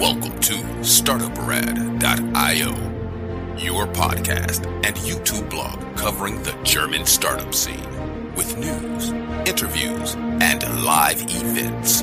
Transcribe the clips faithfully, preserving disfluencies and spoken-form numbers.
Welcome to startup rad dot io, your podcast and YouTube blog covering the German startup scene with news, interviews, and live events.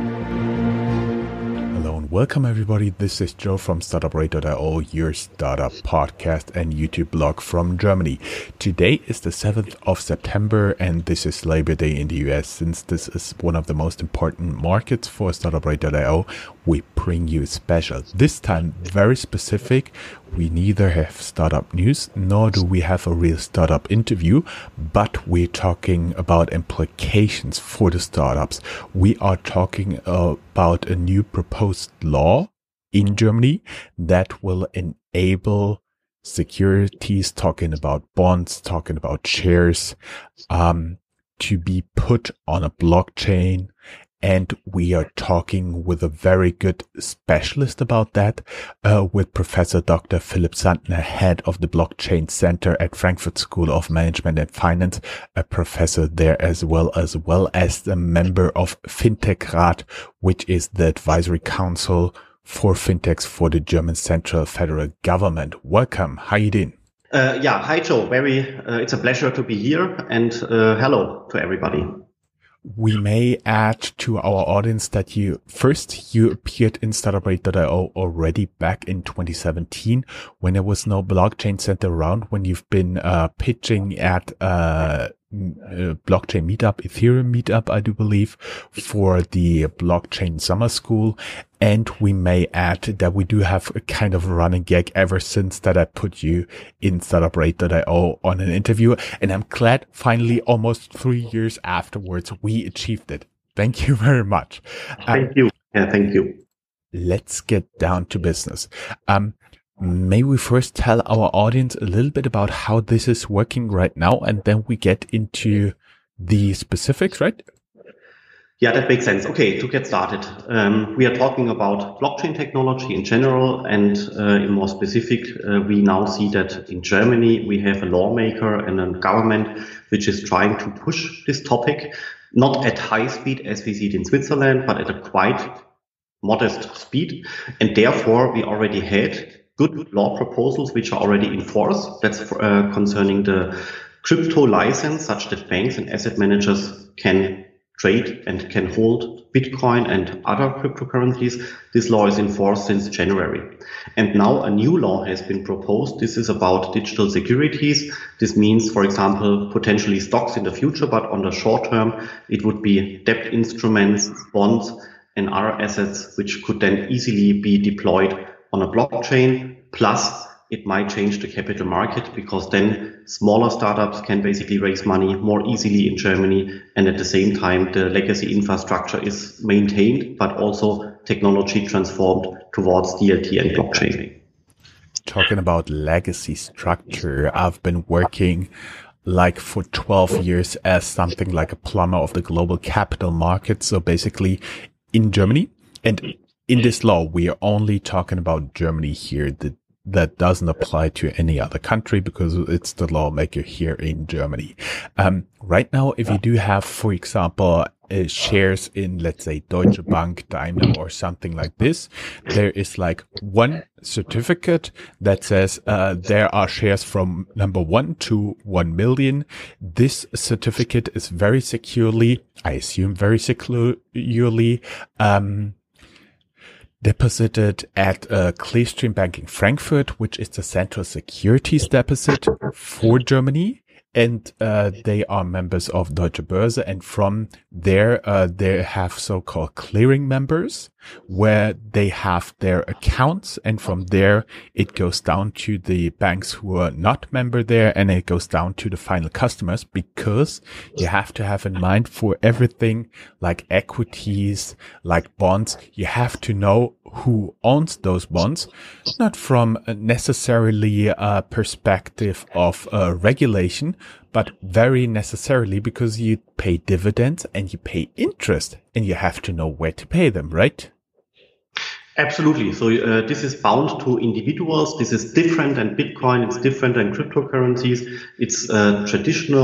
Hello and welcome everybody. This is Joe from startup rad dot io, your startup podcast and YouTube blog from Germany. Today is the seventh of September and this is Labor Day in the U S. Since this is one of the most important markets for startup rad dot io, we bring you special. This time very specific. We neither have startup news nor do we have a real startup interview, but we're talking about implications for the startups. We are talking about a new proposed law in Germany that will enable securities, talking about bonds, talking about shares, um, to be put on a blockchain. And we are talking with a very good specialist about that, uh, with Professor Doctor Philipp Sandner, head of the Blockchain Center at Frankfurt School of Management and Finance, a professor there as well, as well as a member of FinTech-Rat, which is the advisory council for fintechs for the German Central Federal Government. Welcome. How you doing? Uh, yeah. Hi, Joe. Very, uh, it's a pleasure to be here, and uh, hello to everybody. We may add to our audience that you first you appeared in startup rad dot io already back in twenty seventeen when there was no blockchain center around, when you've been uh, pitching at uh, uh blockchain meetup, Ethereum meetup, I do believe, for the blockchain summer school. And we may add that we do have a kind of running gag ever since that I put you in startup rad dot io on an interview. And I'm glad finally, almost three years afterwards, we achieved it. Thank you very much. Thank um, you. Yeah, thank you. Let's get down to business. Um, May we first tell our audience a little bit about how this is working right now, and then we get into the specifics, right? Yeah, that makes sense. Okay, to get started, um, we are talking about blockchain technology in general, and uh, in more specific, uh, we now see that in Germany we have a lawmaker and a government which is trying to push this topic, not at high speed as we see it in Switzerland, but at a quite modest speed. And therefore, we already had good law proposals which are already in force. That's uh, concerning the crypto license, such that banks and asset managers can trade and can hold Bitcoin and other cryptocurrencies. This law is in force since January. And now a new law has been proposed. This is about digital securities. This means, for example, potentially stocks in the future, but on the short term, it would be debt instruments, bonds, and other assets, which could then easily be deployed on a blockchain. Plus, it might change the capital market, because then smaller startups can basically raise money more easily in Germany. And at the same time, the legacy infrastructure is maintained, but also technology transformed towards D L T and blockchain. Talking about legacy structure, I've been working like for twelve years as something like a plumber of the global capital market. So basically in Germany, and in this law, we are only talking about Germany here. The That doesn't apply to any other country because it's the lawmaker here in Germany. Um, right now, if you do have, for example, uh, shares in, let's say, Deutsche Bank, Daimler, or something like this, there is like one certificate that says uh, there are shares from number one to one million. This certificate is very securely, I assume very securely, um, deposited at uh, Clearstream Banking Frankfurt, which is the central securities deposit for Germany. And uh, they are members of Deutsche Börse. And from there, uh, they have so-called clearing members where they have their accounts. And from there, it goes down to the banks who are not member there. And it goes down to the final customers, because you have to have in mind for everything like equities, like bonds, you have to know who owns those bonds, not from necessarily a perspective of uh, regulation, but very necessarily because you pay dividends and you pay interest and you have to know where to pay them, right? Absolutely. So uh, this is bound to individuals. This is different than Bitcoin. It's different than cryptocurrencies. It's uh, traditional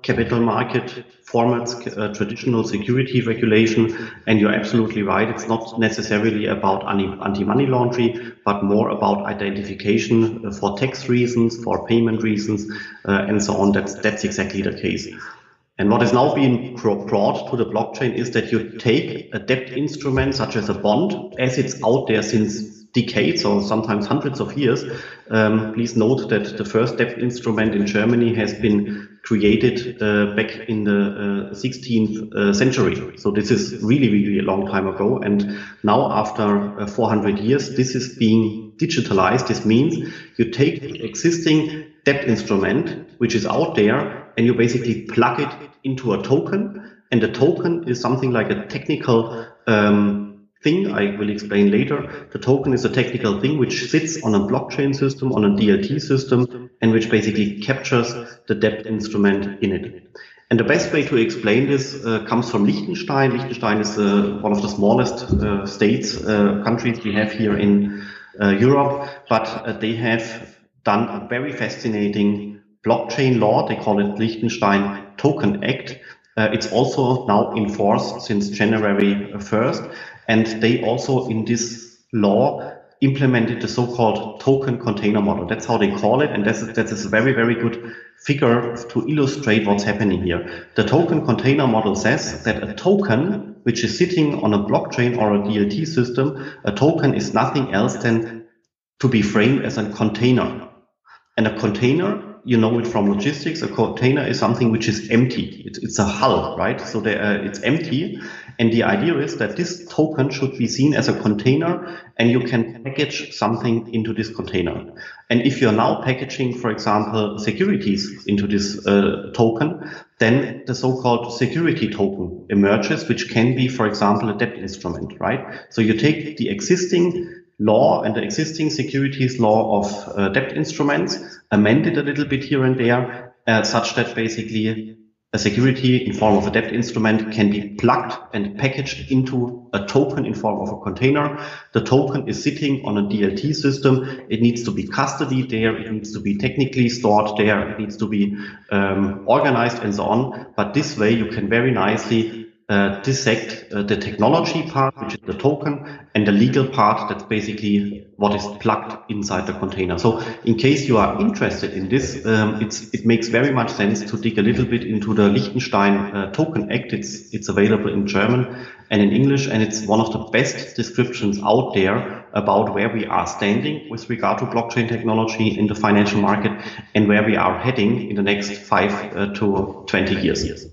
capital market formats, uh, traditional security regulation. And you're absolutely right. It's not necessarily about anti-money laundering, but more about identification for tax reasons, for payment reasons, uh, and so on. That's, that's exactly the case. And what is now being brought to the blockchain is that you take a debt instrument such as a bond, as it's out there since decades or sometimes hundreds of years. Um, please note that the first debt instrument in Germany has been created uh, back in the uh, sixteenth uh, century. So this is really, really a long time ago. And now after uh, four hundred years, this is being digitalized. This means you take the existing debt instrument, which is out there, and you basically plug it into a token. And the token is something like a technical um, thing I will explain later. The token is a technical thing which sits on a blockchain system, on a D L T system, and which basically captures the debt instrument in it. And the best way to explain this uh, comes from Liechtenstein. Liechtenstein is uh, one of the smallest uh, states, uh, countries we have here in uh, Europe, but uh, they have done a very fascinating blockchain law. They call it Liechtenstein Token Act. Uh, it's also now in force since January first. And they also, in this law, implemented the so-called token container model. That's how they call it. And that's, that's a very, very good figure to illustrate what's happening here. The token container model says that a token, which is sitting on a blockchain or a D L T system, a token is nothing else than to be framed as a container. And a container, you know it from logistics, a container is something which is empty. It's, it's a hull, right? So there, uh, it's empty. And the idea is that this token should be seen as a container, and you can package something into this container. And if you're now packaging, for example, securities into this uh, token, then the so-called security token emerges, which can be, for example, a debt instrument, right? So you take the existing law and the existing securities law of uh, debt instruments, amend it a little bit here and there, uh, such that basically a security in form of a debt instrument can be plugged and packaged into a token in form of a container. The token is sitting on a D L T system. It needs to be custodied there. It needs to be technically stored there. It needs to be um, organized and so on. But this way you can very nicely Uh, dissect uh, the technology part, which is the token, and the legal part, that's basically what is plugged inside the container. So in case you are interested in this, um, it's, it makes very much sense to dig a little bit into the Liechtenstein uh, Token Act. It's, it's available in German and in English, and it's one of the best descriptions out there about where we are standing with regard to blockchain technology in the financial market and where we are heading in the next five uh, to twenty years.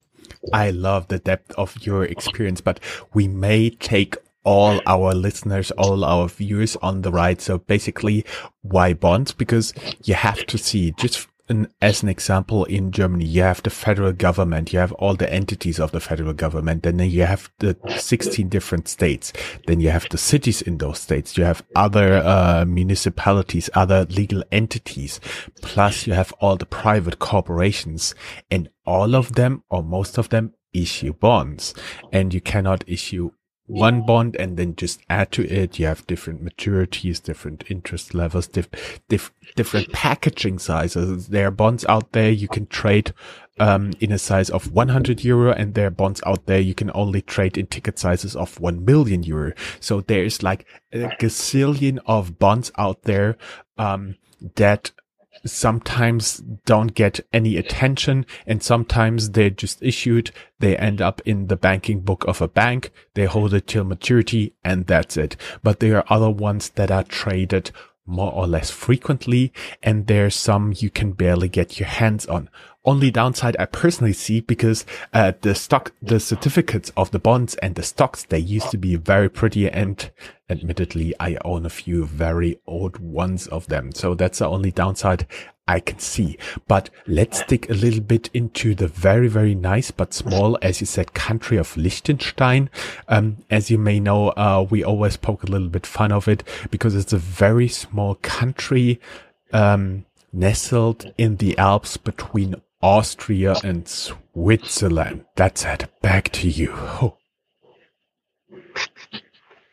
I love the depth of your experience, but we may take all our listeners, all our viewers on the ride. So basically, why bonds? Because you have to see, just an, as an example, in Germany, you have the federal government, you have all the entities of the federal government, and then you have the sixteen different states. Then you have the cities in those states. You have other uh, municipalities, other legal entities. Plus you have all the private corporations, and all of them, or most of them, issue bonds. And you cannot issue one bond and then just add to it. You have different maturities, different interest levels, diff, diff, different packaging sizes. There are bonds out there you can trade um in a size of one hundred euro, and there are bonds out there you can only trade in ticket sizes of one million euro. So there's like a gazillion of bonds out there um that sometimes don't get any attention, and sometimes they're just issued, they end up in the banking book of a bank, they hold it till maturity, and that's it. But there are other ones that are traded more or less frequently, and there's some you can barely get your hands on. Only downside I personally see, because uh, the stock, the certificates of the bonds and the stocks, they used to be very pretty, and admittedly I own a few very old ones of them. So that's the only downside I can see. But let's dig a little bit into the very, very nice but small, as you said, country of Liechtenstein. Um, as you may know, uh, we always poke a little bit fun of it because it's a very small country, um, nestled in the Alps between Austria and Switzerland. That's it. Back to you. Oh.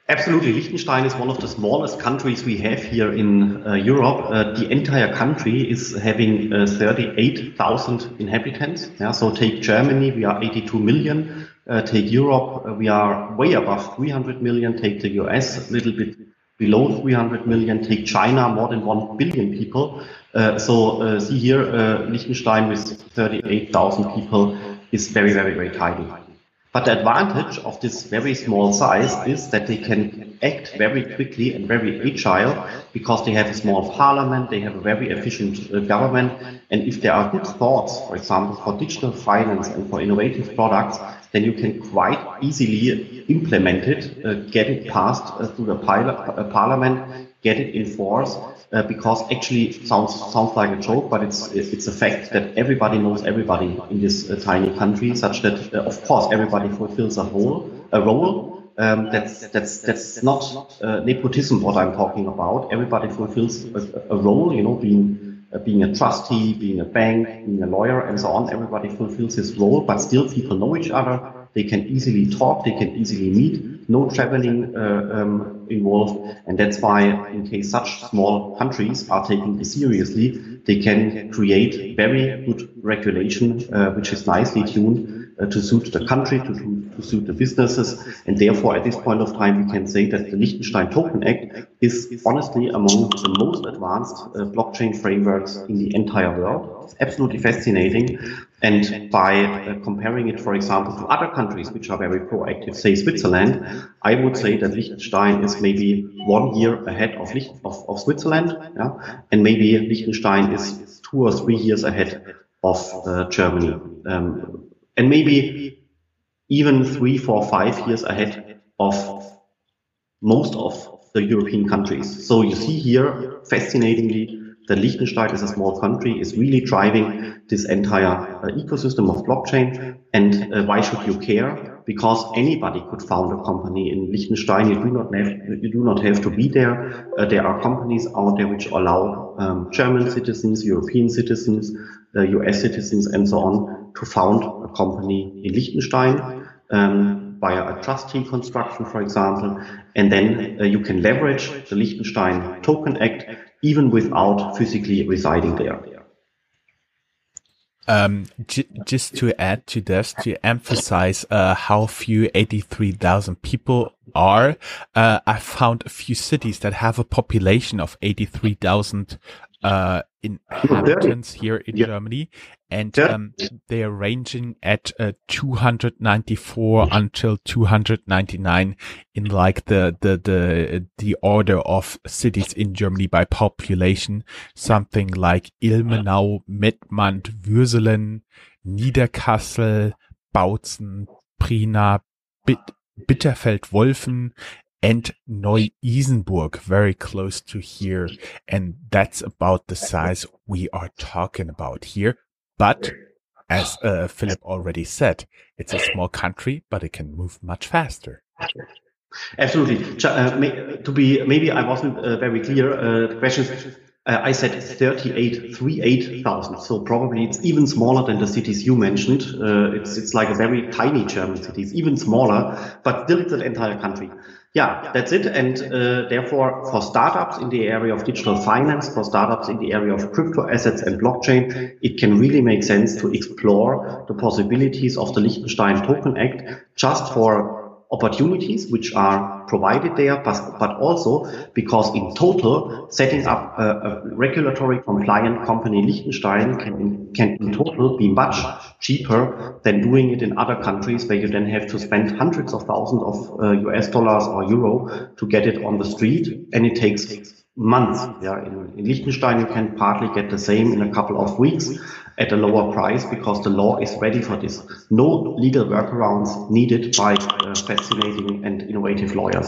Absolutely. Liechtenstein is one of the smallest countries we have here in uh, Europe. Uh, the entire country is having uh, thirty-eight thousand inhabitants. Yeah, so take Germany, we are eighty-two million. Uh, take Europe, uh, we are way above three hundred million. Take the U S, a little bit below three hundred million. Take China, more than one billion people. Uh, so uh, see here, uh, Liechtenstein with thirty-eight thousand people is very, very, very tiny. But the advantage of this very small size is that they can act very quickly and very agile because they have a small parliament, they have a very efficient uh, government, and if there are good thoughts, for example, for digital finance and for innovative products, then you can quite easily implement it, uh, get it passed uh, through the uh, parliament, get it in force, uh, because actually it sounds sounds like a joke, but it's it's a fact that everybody knows everybody in this uh, tiny country, such that uh, of course everybody fulfills a role. A role. Um, that's that's that's not uh, nepotism. What I'm talking about. Everybody fulfills a, a role. You know, being uh, being a trustee, being a bank, being a lawyer, and so on. Everybody fulfills his role, but still people know each other. They can easily talk. They can easily meet. No traveling uh, um, involved, and that's why, in case such small countries are taking it seriously, they can create very good regulation, uh, which is nicely tuned uh, to suit the country, to, to, to suit the businesses, and therefore, at this point of time, we can say that the Liechtenstein Token Act is honestly among the most advanced uh, blockchain frameworks in the entire world. It's absolutely fascinating. And by uh, comparing it, for example, to other countries which are very proactive, say Switzerland, I would say that Liechtenstein is maybe one year ahead of, of, of Switzerland, yeah? And maybe Liechtenstein is two or three years ahead of uh, Germany, um, and maybe even three, four, five years ahead of most of the European countries. So you see here, fascinatingly, that Liechtenstein is a small country, is really driving this entire uh, ecosystem of blockchain. And uh, why should you care? Because anybody could found a company in Liechtenstein. You do not have, you do not have to be there. Uh, there are companies out there which allow um, German citizens, European citizens, uh, U S citizens, and so on to found a company in Liechtenstein. Um, via a trustee construction, for example, and then uh, you can leverage the Liechtenstein Token Act even without physically residing there. Um, j- just to add to this, to emphasize uh, how few eighty-three thousand people are, uh, I found a few cities that have a population of eighty-three thousand uh, inhabitants here in yeah. Germany, and yeah. um, they are ranging at uh, two hundred ninety-four until two hundred ninety-nine in like the the the the order of cities in Germany by population. Something like Ilmenau, Mettmann, Würselen, Niederkassel, Bautzen, Prina, Bit- Bitterfeld-Wolfen, and Neu-Isenburg, very close to here. And that's about the size we are talking about here. But as uh, Philip already said, it's a small country, but it can move much faster. Absolutely. Uh, may, to be, maybe I wasn't uh, very clear. Uh, the question, uh, I said thirty-eight, thirty-eight thousand. So probably it's even smaller than the cities you mentioned. Uh, it's it's like a very tiny German cities, even smaller, but still it's an entire country. Yeah, that's it. And uh, therefore, for startups in the area of digital finance, for startups in the area of crypto assets and blockchain, it can really make sense to explore the possibilities of the Liechtenstein Token Act just for opportunities which are provided there, but, but also because in total, setting up a, a regulatory compliant company in Liechtenstein can, can in total be much cheaper than doing it in other countries where you then have to spend hundreds of thousands of uh, U S dollars or euro to get it on the street, and it takes months. Yeah, in, in Liechtenstein you can partly get the same in a couple of weeks at a lower price because the law is ready for this. No legal workarounds needed by uh, fascinating and innovative lawyers.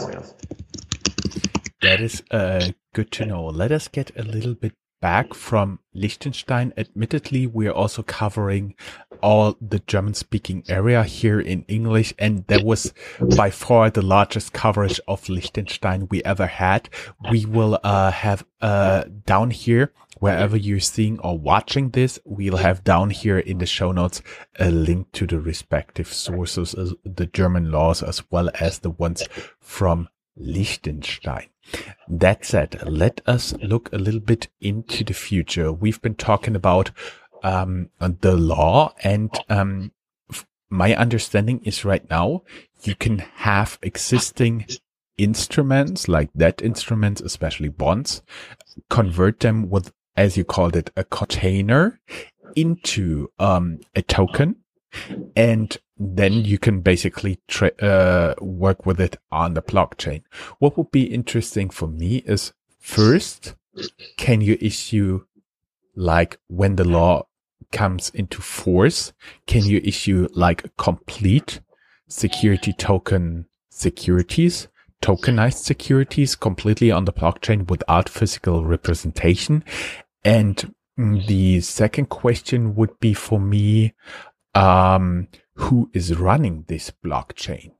That is uh, good to know. Let us get a little bit back from Liechtenstein. Admittedly, we are also covering all the German-speaking area here in English, and that was by far the largest coverage of Liechtenstein we ever had. We will uh, have uh, down here, wherever you're seeing or watching this, we'll have down here in the show notes a link to the respective sources, the German laws, as well as the ones from Liechtenstein. That said, let us look a little bit into the future. We've been talking about um, the law, and um, my understanding is right now you can have existing instruments like debt instruments, especially bonds, convert them with, as you called it, a container into um, a token, and then you can basically tra- uh, work with it on the blockchain. What would be interesting for me is, first, can you issue, like when the law comes into force, can you issue like complete security token securities, tokenized securities completely on the blockchain without physical representation? And the second question would be for me, um, who is running this blockchain?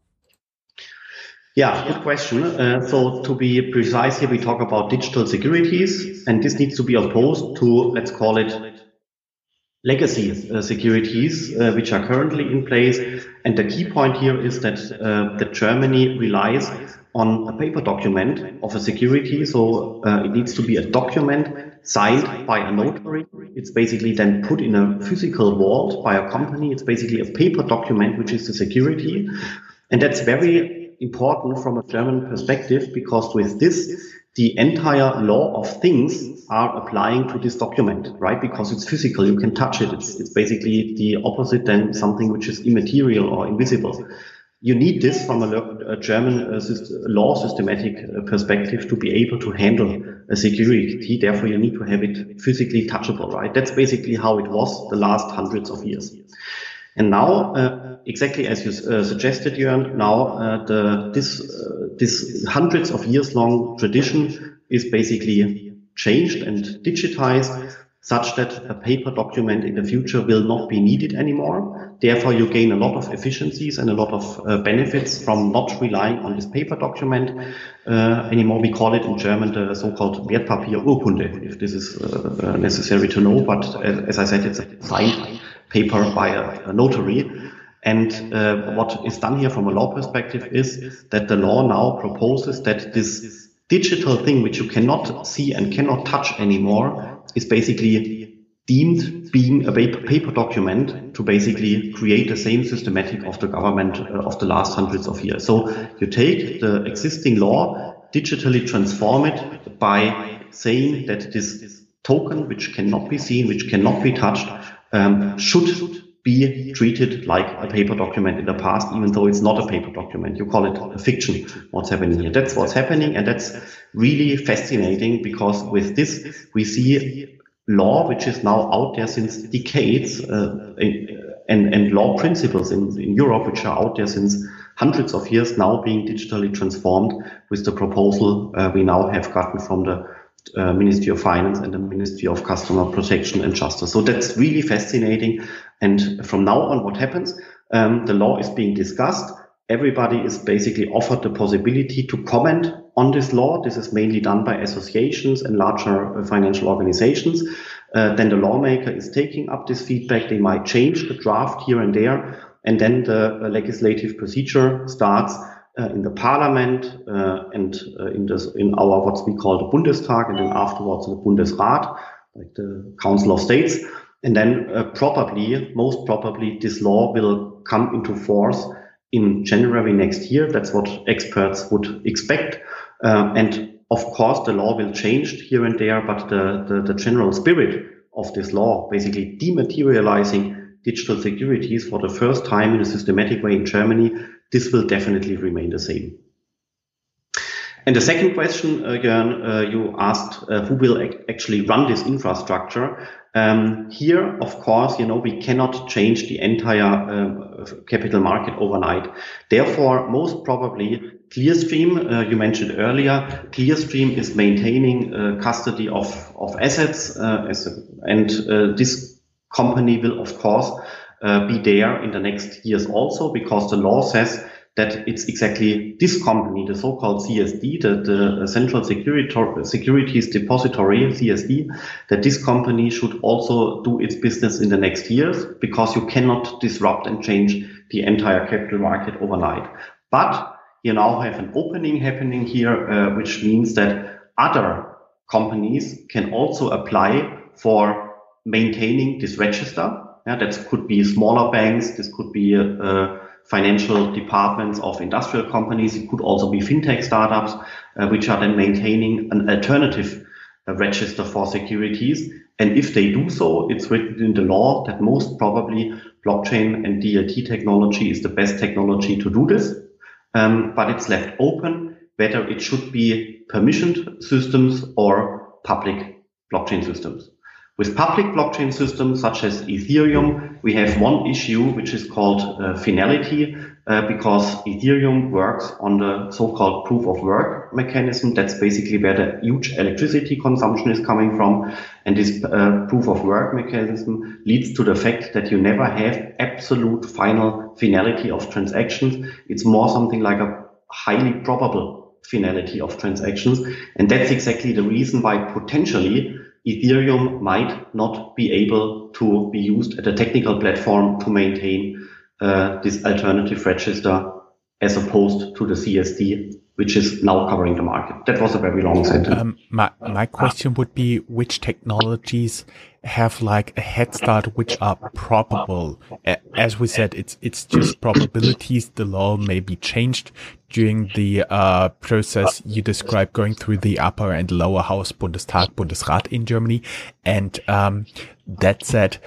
Yeah, good question. Uh, so to be precise here, we talk about digital securities, and this needs to be opposed to, let's call it, legacy uh, securities, uh, which are currently in place. And the key point here is that, uh, that Germany relies on a paper document of a security. So uh, it needs to be a document signed by a notary. It's basically then put in a physical vault by a company. It's basically a paper document, which is the security. And that's very important from a German perspective, because with this, the entire law of things are applying to this document, right? Because it's physical, you can touch it. It's, it's basically the opposite than something which is immaterial or invisible. You need this from a, a German uh, syst- law systematic uh, perspective to be able to handle a security. Therefore, you need to have it physically touchable, right? That's basically how it was the last hundreds of years. And now, uh, exactly as you uh, suggested, Jörn, now uh, the, this, uh, this hundreds of years long tradition is basically changed and digitized, such that a paper document in the future will not be needed anymore. Therefore, you gain a lot of efficiencies and a lot of uh, benefits from not relying on this paper document uh, anymore. We call it in German the so-called Wertpapierurkunde, if this is uh, necessary to know. But uh, as I said, it's a signed paper by a, a notary. And uh, what is done here from a law perspective is that the law now proposes that this digital thing, which you cannot see and cannot touch anymore, is basically deemed being a paper document to basically create the same systematic of the government uh, of the last hundreds of years. So you take the existing law, digitally transform it by saying that this token, which cannot be seen, which cannot be touched, um, should be treated like a paper document in the past, even though it's not a paper document. You call it a fiction, what's happening here. That's what's happening, and that's really fascinating, because with this, we see law, which is now out there since decades, uh, and, and law principles in, in Europe, which are out there since hundreds of years, now being digitally transformed with the proposal uh, we now have gotten from the uh, Ministry of Finance and the Ministry of Customer Protection and Justice. So that's really fascinating. And from now on, what happens? Um, the law is being discussed. Everybody is basically offered the possibility to comment on this law. This is mainly done by associations and larger financial organizations. Uh, then the lawmaker is taking up this feedback. They might change the draft here and there. And then the legislative procedure starts uh, in the parliament uh, and uh, in, this, in our what we call the Bundestag, and then afterwards in the Bundesrat, like the Council of States. And then uh, probably, most probably, this law will come into force in January next year. That's what experts would expect. Uh, and of course, the law will change here and there, but the, the, the general spirit of this law, basically dematerializing digital securities for the first time in a systematic way in Germany, this will definitely remain the same. And the second question, uh, Jörn, uh, you asked uh, who will ac- actually run this infrastructure. Um, here, of course, you know, we cannot change the entire uh, capital market overnight. Therefore, most probably, Clearstream, uh, you mentioned earlier, Clearstream is maintaining uh, custody of, of assets, uh, as a, and uh, this company will, of course, uh, be there in the next years also, because the law says that it's exactly this company, the so-called C S D, the, the Central Security, Securities Depository, C S D, that this company should also do its business in the next years, because you cannot disrupt and change the entire capital market overnight. But you now have an opening happening here, uh, which means that other companies can also apply for maintaining this register. Yeah, that could be smaller banks. This could be uh, financial departments of industrial companies. It could also be fintech startups, uh, which are then maintaining an alternative uh, register for securities. And if they do so, it's written in the law that most probably blockchain and D L T technology is the best technology to do this. Um, but it's left open whether it should be permissioned systems or public blockchain systems. With public blockchain systems such as Ethereum, we have one issue which is called uh, finality, uh, because Ethereum works on the so-called proof of work mechanism. That's basically where the huge electricity consumption is coming from. And this uh, proof of work mechanism leads to the fact that you never have absolute final finality of transactions. It's more something like a highly probable finality of transactions. And that's exactly the reason why potentially Ethereum might not be able to be used as a technical platform to maintain uh, this alternative register as opposed to the C S D, which is now covering the market. That was a very long sentence. Um, my, my question would be, which technologies have like a head start, which are probable? As we said, it's it's just probabilities. The law may be changed during the uh, process you described, going through the upper and lower house, Bundestag, Bundesrat in Germany. And um, that said,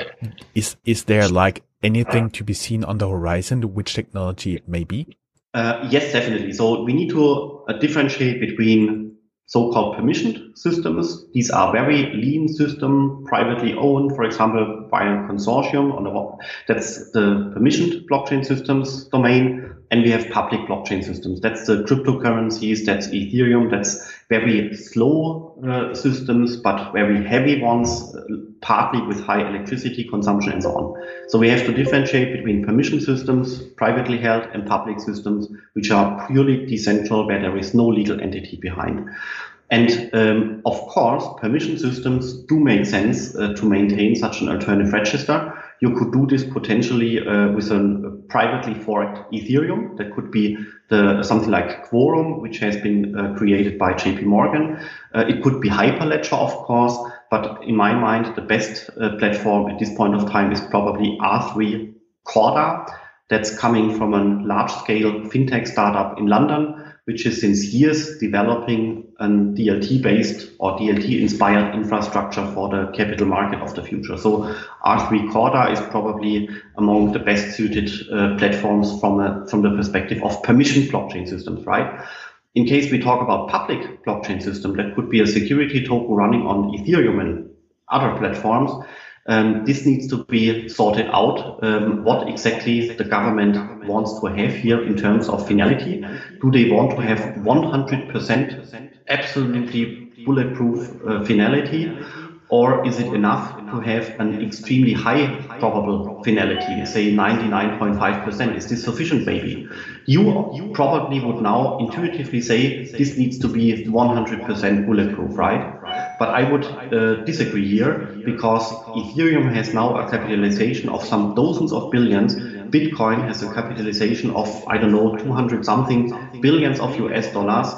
is is there like anything to be seen on the horizon, which technology it may be? Uh, yes, definitely. So we need to uh, differentiate between so-called permissioned systems. These are very lean system, privately owned, for example, by a consortium. On the, that's the permissioned blockchain systems domain. And we have public blockchain systems. That's the cryptocurrencies, that's Ethereum, that's very slow uh, systems, but very heavy ones, uh, partly with high electricity consumption and so on. So we have to differentiate between permission systems, privately held, and public systems, which are purely decentral, where there is no legal entity behind. And um, of course, permission systems do make sense uh, to maintain such an alternative register. You could do this potentially uh, with a privately forked Ethereum. That could be the something like Quorum, which has been uh, created by J P Morgan. Uh, it could be Hyperledger, of course, but in my mind, the best uh, platform at this point of time is probably R three Corda. That's coming from a large-scale fintech startup in London, which is since years developing a D L T-based or D L T-inspired infrastructure for the capital market of the future. So R three Corda is probably among the best suited uh, platforms from a, from the perspective of permissioned blockchain systems, right? In case we talk about public blockchain system, that could be a security token running on Ethereum and other platforms. Um, this needs to be sorted out, um, what exactly the government wants to have here in terms of finality. Do they want to have one hundred percent absolutely bulletproof uh, finality, or is it enough to have an extremely high probable finality, say ninety-nine point five percent? Is this sufficient maybe? You, you probably would now intuitively say this needs to be one hundred percent bulletproof, right? But I would uh, disagree here, because Ethereum has now a capitalization of some dozens of billions. Bitcoin has a capitalization of, I don't know, two hundred something billions of U S dollars.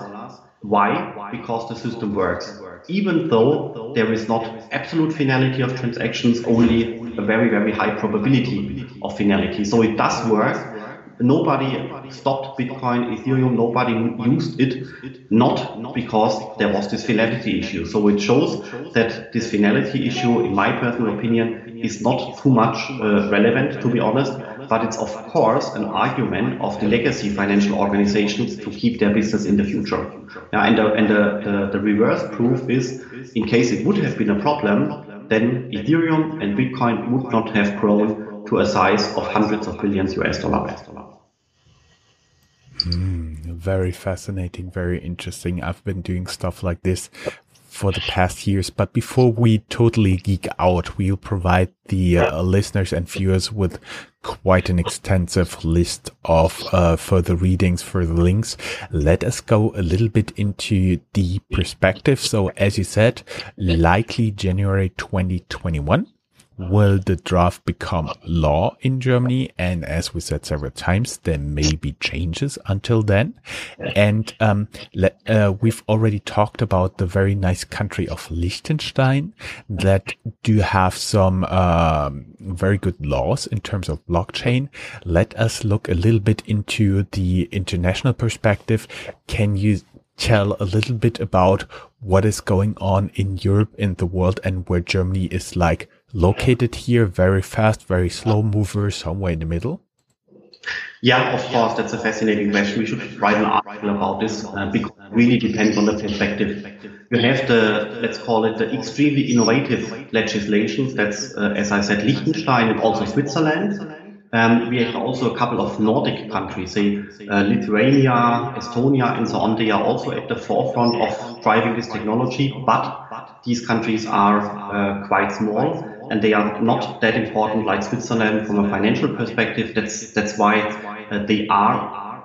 Why? Because the system works. Even though there is not absolute finality of transactions, only a very, very high probability of finality. So it does work. Nobody stopped Bitcoin, Ethereum, nobody used it, not because there was this finality issue. So it shows that this finality issue, in my personal opinion, is not too much uh, relevant, to be honest, but it's of course an argument of the legacy financial organizations to keep their business in the future. Yeah, and the, and the, the, the reverse proof is, in case it would have been a problem, then Ethereum and Bitcoin would not have grown to a size of hundreds of billions U S dollars. Mm, very fascinating, very interesting. I've been doing stuff like this for the past years, but before we totally geek out, we'll provide the uh, listeners and viewers with quite an extensive list of uh, further readings, further links. Let us go a little bit into the perspective. So as you said, likely January twenty twenty-one. will the draft become law in Germany? And as we said several times, there may be changes until then. And um, let, uh, we've already talked about the very nice country of Liechtenstein that do have some um, very good laws in terms of blockchain. Let us look a little bit into the international perspective. Can you tell a little bit about what is going on in Europe, in the world, and where Germany is like located here? Very fast, very slow mover, somewhere in the middle? Yeah, of course, that's a fascinating question. We should write an article about this uh, because it really depends on the perspective. You have the, let's call it the extremely innovative legislations. That's, uh, as I said, Liechtenstein and also Switzerland. Um, we have also a couple of Nordic countries, say uh, Lithuania, Estonia, and so on. They are also at the forefront of driving this technology, but these countries are uh, quite small and they are not that important like Switzerland from a financial perspective. That's that's why uh, they are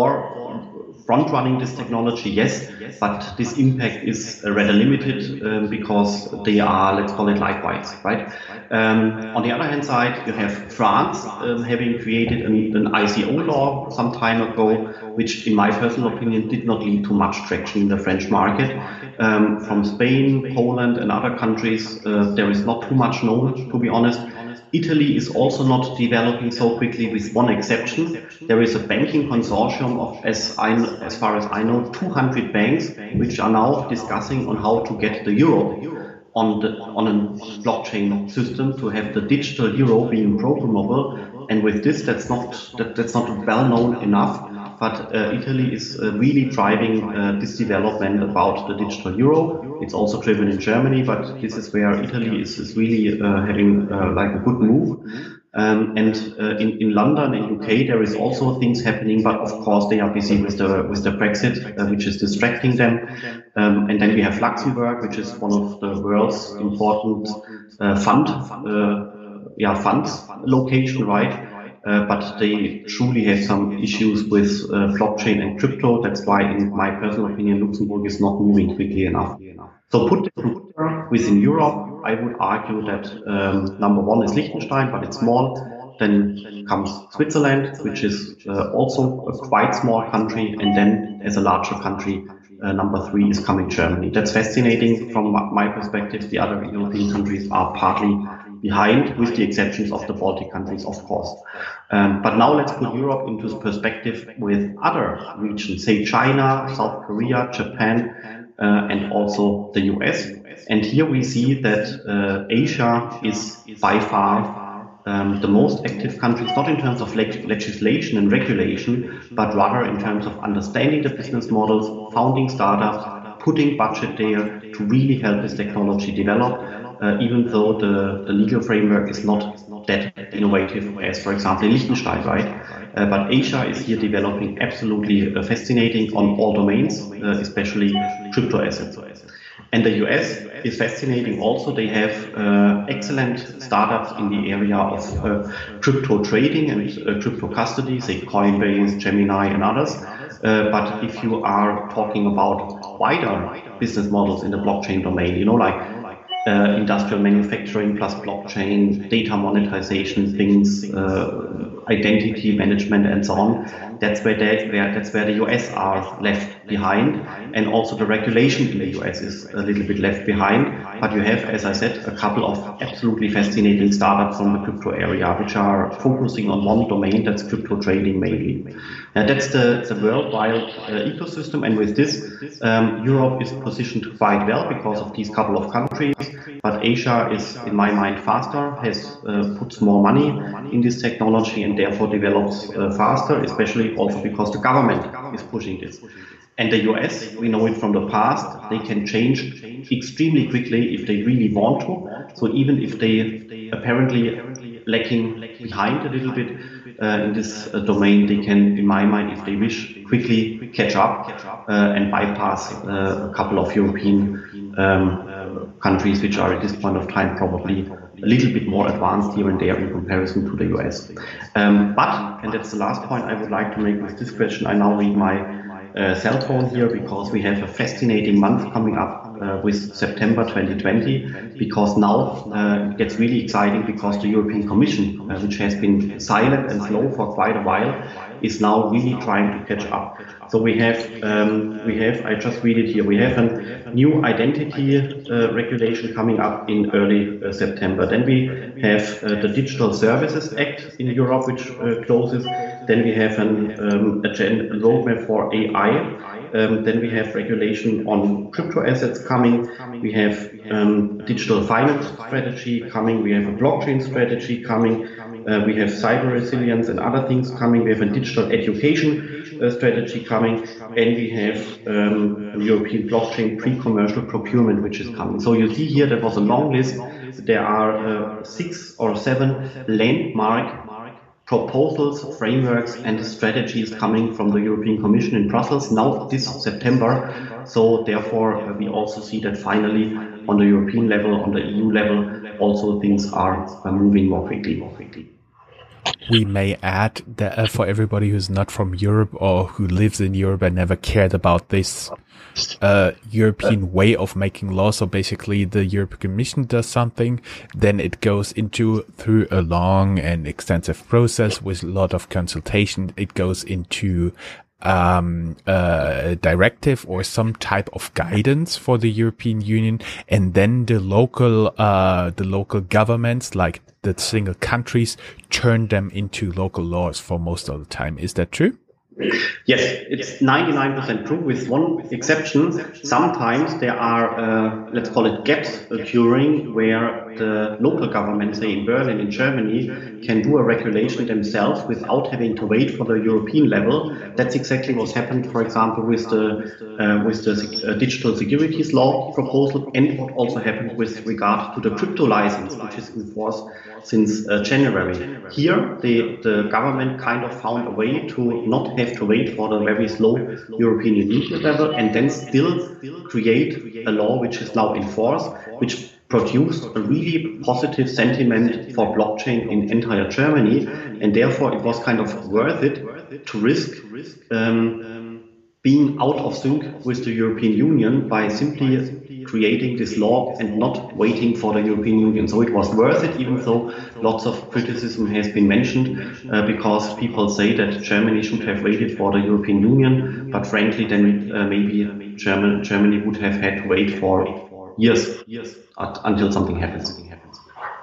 for front running this technology, yes, but this impact is uh, rather limited um, because they are, let's call it lightweights, right? Um, on the other hand side, you have France um, having created an, an I C O law some time ago, which in my personal opinion did not lead to much traction in the French market. Um, from Spain, Poland and other countries, uh, there is not too much known, to be honest. Italy is also not developing so quickly, with one exception. There is a banking consortium of, as, I, as far as I know, two hundred banks, which are now discussing on how to get the euro on the on a blockchain system to have the digital euro being programmable. And with this, that's not that, that's not well known enough. But uh, Italy is uh, really driving uh, this development about the digital euro. It's also driven in Germany, but this is where Italy is, is really uh, having uh, like a good move. Um, and uh, in, in London and U K, there is also things happening, but of course they are busy with the with the Brexit, uh, which is distracting them. Um, and then we have Luxembourg, which is one of the world's important uh, fund, uh, yeah, funds location, right? Uh, but they truly have some issues with uh, blockchain and crypto. That's why, in my personal opinion, Luxembourg is not moving quickly enough. So put together within Europe, I would argue that um, number one is Liechtenstein, but it's small. Then comes Switzerland, which is uh, also a quite small country. And then as a larger country, uh, number three is coming Germany. That's fascinating from my perspective. The other European countries are partly behind, with the exceptions of the Baltic countries, of course. Um, but now let's put Europe into perspective with other regions, say China, South Korea, Japan, uh, and also the U S. And here we see that uh, Asia is by far um, the most active countries, not in terms of leg legislation and regulation, but rather in terms of understanding the business models, founding startups, putting budget there to really help this technology develop. Uh, even though the, the legal framework is not that innovative as, for example, in Liechtenstein, right? Uh, but Asia is here developing absolutely uh, fascinating on all domains, uh, especially crypto assets. And the U S is fascinating also. They have uh, excellent startups in the area of uh, crypto trading and uh, crypto custody, say Coinbase, Gemini, and others. Uh, but if you are talking about wider business models in the blockchain domain, you know, like Uh, industrial manufacturing plus blockchain, data monetization things, uh, identity management, and so on. That's where they, where that's where the U S are left behind, and also the regulation in the U S is a little bit left behind. But you have, as I said, a couple of absolutely fascinating startups from the crypto area, which are focusing on one domain, that's crypto trading mainly. Now, that's the, the worldwide uh, ecosystem, and with this, um, Europe is positioned quite well because of these couple of countries. But Asia is, in my mind, faster, has uh, puts more money in this technology, and therefore develops uh, faster, especially also because the government is pushing this. And the U S, we know it from the past, they can change extremely quickly if they really want to. So even if they apparently lacking behind a little bit uh, in this uh, domain, they can, in my mind, if they wish, quickly catch up uh, and bypass uh, a couple of European um, countries, which are at this point of time probably a little bit more advanced here and there in comparison to the U S. Um, but, and that's the last point I would like to make with this question, I now read my uh, cell phone here because we have a fascinating month coming up uh, with September twenty twenty, because now uh, it gets really exciting because the European Commission, uh, which has been silent and slow for quite a while, is now really trying to catch up. So we have, um, we have, I just read it here, we have a new identity uh, regulation coming up in early uh, September. Then we have uh, the Digital Services Act in Europe, which uh, closes. Then we have an um, agenda, a roadmap for A I. Um, then we have regulation on crypto assets coming. We have um, digital finance strategy coming. We have a blockchain strategy coming. Uh, we have cyber resilience and other things coming. We have a digital education uh, strategy coming. And we have um, European blockchain pre-commercial procurement, which is coming. So you see here, that was a long list. There are uh, six or seven landmark proposals, frameworks, and strategies coming from the European Commission in Brussels now this September. So therefore, uh, we also see that finally on the European level, on the E U level, also things are uh, moving more quickly, more quickly. We may add that uh, for everybody who's not from Europe or who lives in Europe and never cared about this uh, European way of making law. So basically the European Commission does something, then it goes into through a long and extensive process with a lot of consultation. It goes into um uh directive or some type of guidance for the European Union, and then the local uh the local governments, like the single countries, turn them into local laws for most of the time. Is that true? Yes, it's ninety-nine percent true, with one exception. Sometimes there are, uh, let's call it gaps occurring, where the local government, say in Berlin, in Germany, can do a regulation themselves without having to wait for the European level. That's exactly what's happened, for example, with the uh, with the uh, digital securities law proposal, and what also happened with regard to the crypto license, which is in force since uh, January. Here, the, the government kind of found a way to not have to wait for the very slow European Union level, and then still create a law which is now in force, which produced a really positive sentiment for blockchain in entire Germany, and therefore it was kind of worth it to risk um, being out of sync with the European Union by simply creating this law and not waiting for the European Union. So it was worth it, even though lots of criticism has been mentioned, uh, because people say that Germany should have waited for the European Union, but frankly then uh, maybe German, Germany would have had to wait for years, years at, until something happens. Something happens.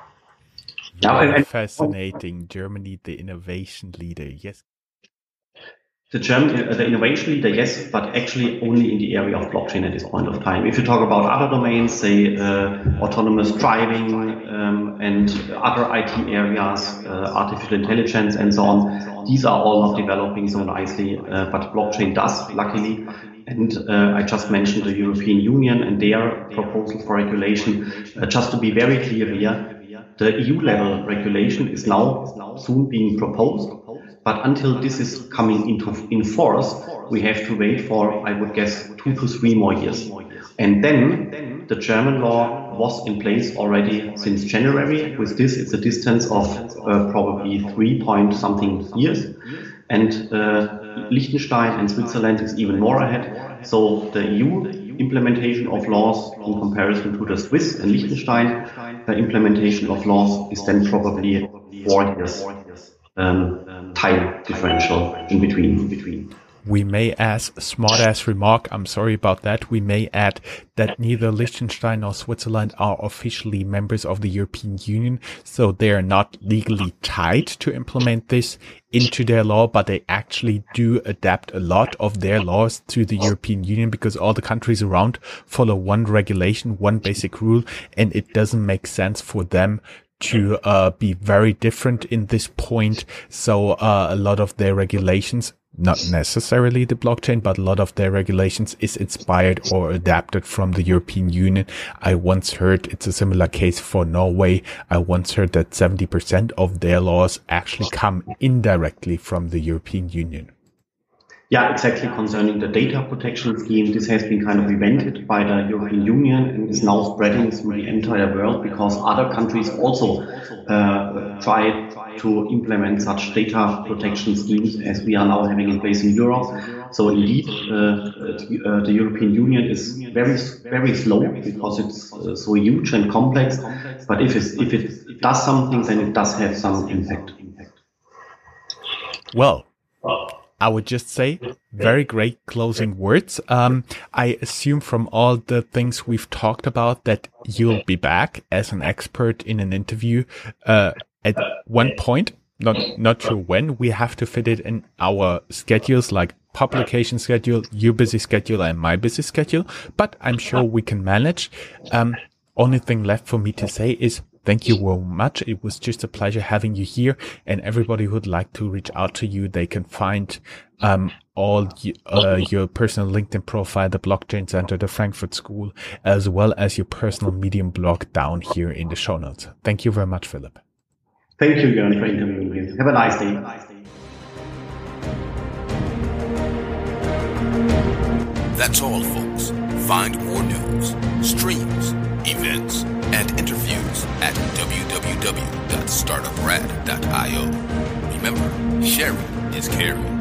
Now, and, and, fascinating. Germany, the innovation leader. Yes. The German, uh, the innovation leader, yes, but actually only in the area of blockchain at this point of time. If you talk about other domains, say uh, autonomous driving um, and other I T areas, uh, artificial intelligence and so on, these are all not developing so nicely, uh, but blockchain does, luckily. And uh, I just mentioned the European Union and their proposal for regulation. Uh, just to be very clear here, the E U level regulation is now soon being proposed. But until this is coming into in force, we have to wait for, I would guess, two to three more years. And then the German law was in place already since January. With this, it's a distance of uh, probably three point something years. And uh, Liechtenstein and Switzerland is even more ahead. So the E U implementation of laws in comparison to the Swiss and Liechtenstein, the implementation of laws is then probably four years. Um, time differential in between. In between. We may ask a smart-ass remark, I'm sorry about that, we may add that neither Liechtenstein nor Switzerland are officially members of the European Union, so they are not legally tied to implement this into their law, but they actually do adapt a lot of their laws to the European Union, because all the countries around follow one regulation, one basic rule, and it doesn't make sense for them to uh be very different in this point. So uh a lot of their regulations, not necessarily the blockchain, but a lot of their regulations is inspired or adapted from the European Union. I once heard it's a similar case for Norway. I once heard that seventy percent of their laws actually come indirectly from the European Union. Yeah, exactly. Concerning the data protection scheme, this has been kind of invented by the European Union and is now spreading through the entire world because other countries also uh, try to implement such data protection schemes as we are now having in place in Europe. So indeed, uh, uh, the European Union is very, very slow because it's uh, so huge and complex. But if it, if it does something, then it does have some impact. Well, I would just say very great closing words. Um, I assume from all the things we've talked about that you'll be back as an expert in an interview uh, at one point. Not not sure when. We have to fit it in our schedules, like publication schedule, your busy schedule, and my busy schedule. But I'm sure we can manage. Um, only thing left for me to say is thank you very much. It was just a pleasure having you here. And everybody who would like to reach out to you, they can find um, all uh, your personal LinkedIn profile, the Blockchain Center, the Frankfurt School, as well as your personal Medium blog down here in the show notes. Thank you very much, Philip. Thank you, Jörn, for interviewing me. Have a nice day. That's all, folks. Find more news, streams, events, and interviews at w w w dot startup rad dot i o. Remember, sharing is caring.